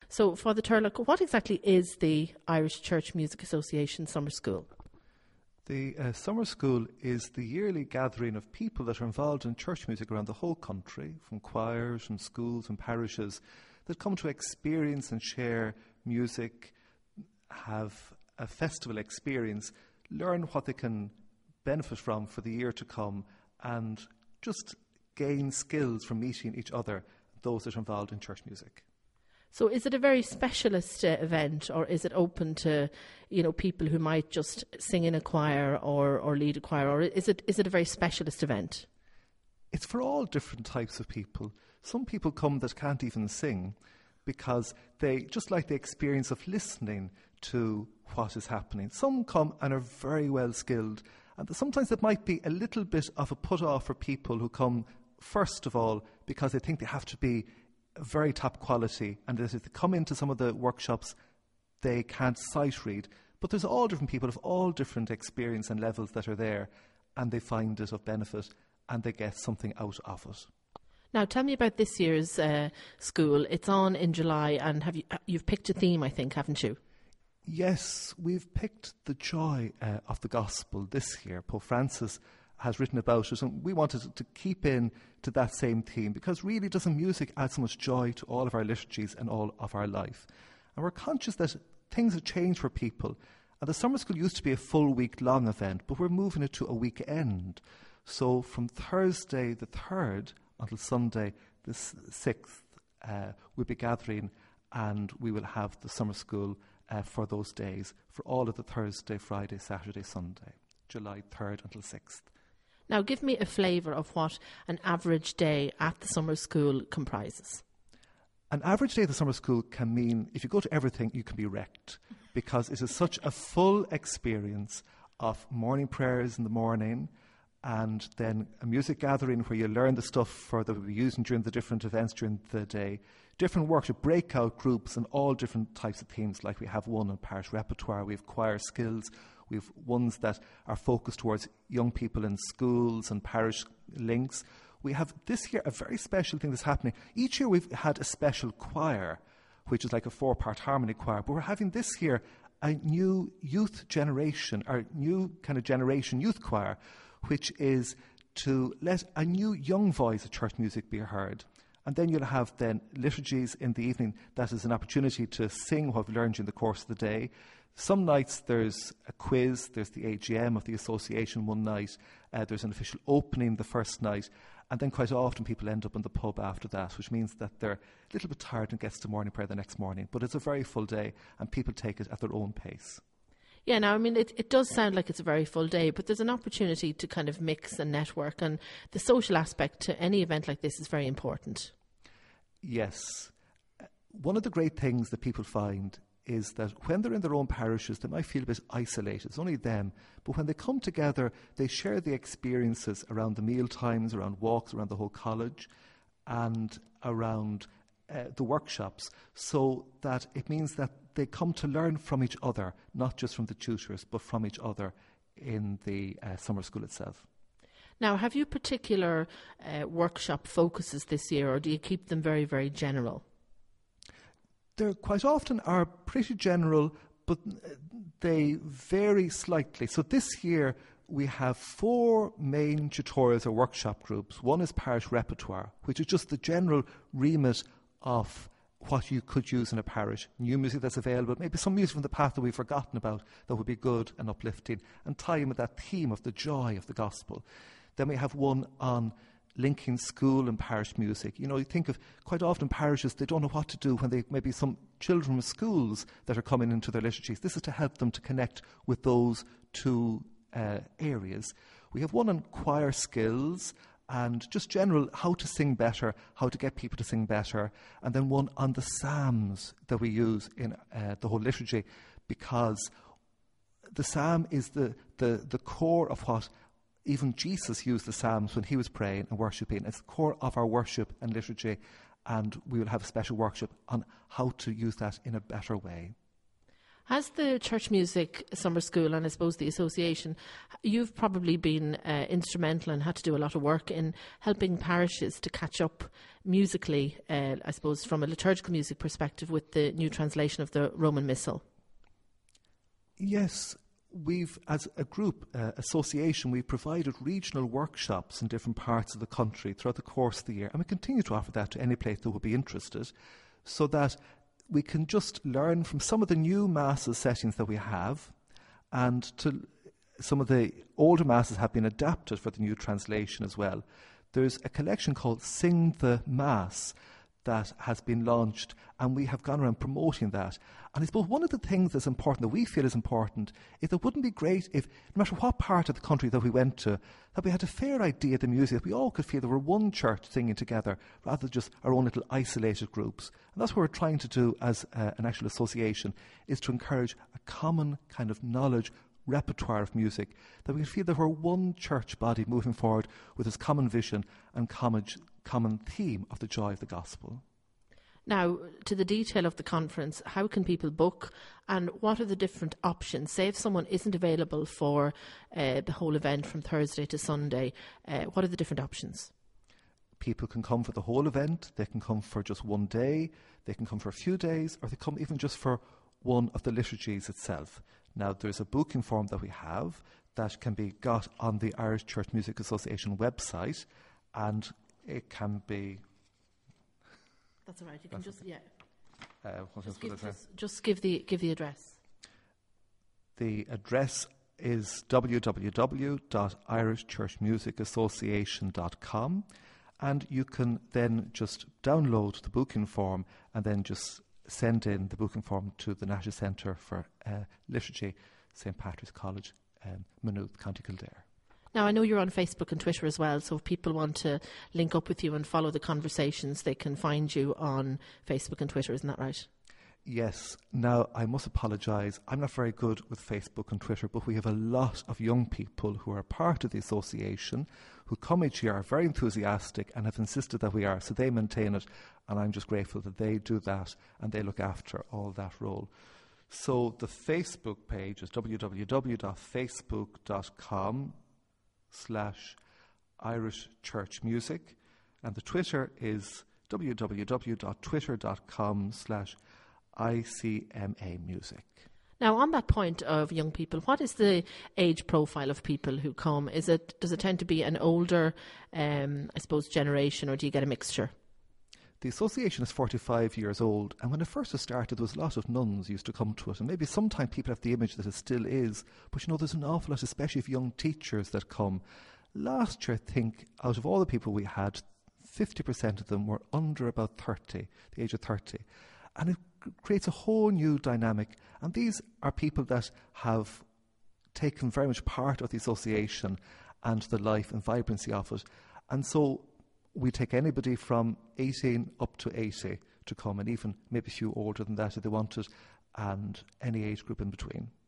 So, Father Turlock, what exactly is the Irish Church Music Association Summer School? The summer school is the yearly gathering of people that are involved in church music around the whole country, from choirs, from schools and parishes, that come to experience and share music, have a festival experience, learn what they can benefit from for the year to come, and just gain skills from meeting each other, those that are involved in church music. So is it a very specialist event, or is it open to, people who might just sing in a choir or lead a choir, or is it a very specialist event? It's for all different types of people. Some people come that can't even sing because they just like the experience of listening to what is happening. Some come and are very well skilled, and sometimes it might be a little bit of a put-off for people who come first of all because they think they have to be very top quality, and that if they come into some of the workshops they can't sight read. But there's all different people of all different experience and levels that are there, and they find it of benefit and they get something out of it. Now tell me about this year's school. It's on in July, and you've picked a theme, I think, haven't you? Yes, we've picked the joy of the gospel this year. Pope Francis has written about it, and we wanted to keep in to that same theme, because really doesn't music add so much joy to all of our liturgies and all of our life? And we're conscious that things have changed for people, and the summer school used to be a full week long event, but we're moving it to a weekend. So from Thursday the 3rd until Sunday the 6th, we'll be gathering, and we will have the summer school for those days, for all of the Thursday, Friday, Saturday, Sunday, July 3rd until 6th. Now, give me a flavour of what an average day at the summer school comprises. An average day at the summer school can mean, if you go to everything, you can be wrecked, because it is such a full experience of morning prayers in the morning, and then a music gathering where you learn the stuff that we'll be using during the different events during the day, different workshop breakout groups and all different types of themes. Like we have one on parish repertoire, we have choir skills, we have ones that are focused towards young people in schools and parish links. We have this year a very special thing that's happening. Each year we've had a special choir, which is like a 4-part harmony choir, but we're having this year a new youth generation, or new kind of generation youth choir, which is to let a new young voice of church music be heard. And then you'll have then liturgies in the evening. That is an opportunity to sing what we've learned during the course of the day. Some nights there's a quiz, there's the AGM of the association one night, there's an official opening the first night, and then quite often people end up in the pub after that, which means that they're a little bit tired and gets to morning prayer the next morning. But it's a very full day, and people take it at their own pace. Yeah, now, I mean, it does sound like it's a very full day, but there's an opportunity to kind of mix and network, and the social aspect to any event like this is very important. Yes. One of the great things that people find is that when they're in their own parishes, they might feel a bit isolated. It's only them. But when they come together, they share the experiences around the meal times, around walks around the whole college, and around the workshops, so that it means that they come to learn from each other, not just from the tutors, but from each other in the summer school itself. Now, have you particular workshop focuses this year, or do you keep them very, very general? They quite often are pretty general, but they vary slightly. So this year we have 4 main tutorials or workshop groups. One is parish repertoire, which is just the general remit of what you could use in a parish. New music that's available, maybe some music from the past that we've forgotten about that would be good and uplifting, and tie in with that theme of the joy of the gospel. Then we have one on linking school and parish music. You know, you think of quite often parishes, they don't know what to do when they maybe some children from schools that are coming into their liturgies. This is to help them to connect with those 2 areas. We have one on choir skills and just general how to sing better, how to get people to sing better, and then one on the psalms that we use in the whole liturgy, because the psalm is the core of what even Jesus used the psalms when he was praying and worshipping. It's the core of our worship and liturgy, and we will have a special workshop on how to use that in a better way. As the Church Music Summer School and I suppose the association, you've probably been instrumental and had to do a lot of work in helping parishes to catch up musically, I suppose, from a liturgical music perspective with the new translation of the Roman Missal. Yes, we've, as a group, association, we've provided regional workshops in different parts of the country throughout the course of the year, and we continue to offer that to any place that would be interested, so that we can just learn from some of the new Masses settings that we have, and to some of the older Masses have been adapted for the new translation as well. There's a collection called Sing the Mass that has been launched, and we have gone around promoting that. And I suppose one of the things that's important, that we feel is important, is that it wouldn't be great if, no matter what part of the country that we went to, that we had a fair idea of the music, that we all could feel that we're one church singing together, rather than just our own little isolated groups. And that's what we're trying to do as an actual association, is to encourage a common kind of knowledge repertoire of music, that we can feel that we're one church body moving forward with this common vision and common theme of the joy of the gospel. Now, to the detail of the conference, how can people book and what are the different options? Say if someone isn't available for the whole event from Thursday to Sunday, what are the different options? People can come for the whole event, they can come for just one day, they can come for a few days, or they come even just for one of the liturgies itself. Now, there's a booking form that we have that can be got on the Irish Church Music Association website, and it can be... That's all right. You can just, yeah. Just give the address. The address is www.irishchurchmusicassociation.com, and you can then just download the booking form and then just send in the booking form to the National Centre for Liturgy, St Patrick's College, Maynooth, County Kildare. Now, I know you're on Facebook and Twitter as well, so if people want to link up with you and follow the conversations, they can find you on Facebook and Twitter, isn't that right? Yes. Now, I must apologise. I'm not very good with Facebook and Twitter, but we have a lot of young people who are part of the association, who come each year, are very enthusiastic and have insisted that we are, so they maintain it, and I'm just grateful that they do that and they look after all that role. So the Facebook page is www.facebook.com/Irish Church Music, and the Twitter is www.twitter.com/ICMA Music. Now, on that point of young people, what is the age profile of people who come? Does it tend to be an older, I suppose, generation, or do you get a mixture? The association is 45 years old, and when it first started, there was a lot of nuns used to come to it, and maybe sometimes people have the image that it still is, but there's an awful lot, especially of young teachers that come. Last year, I think, out of all the people we had, 50% of them were under about 30, the age of 30, and it creates a whole new dynamic, and these are people that have taken very much part of the association and the life and vibrancy of it, and so we take anybody from 18 up to 80 to come, and even maybe a few older than that if they wanted, and any age group in between.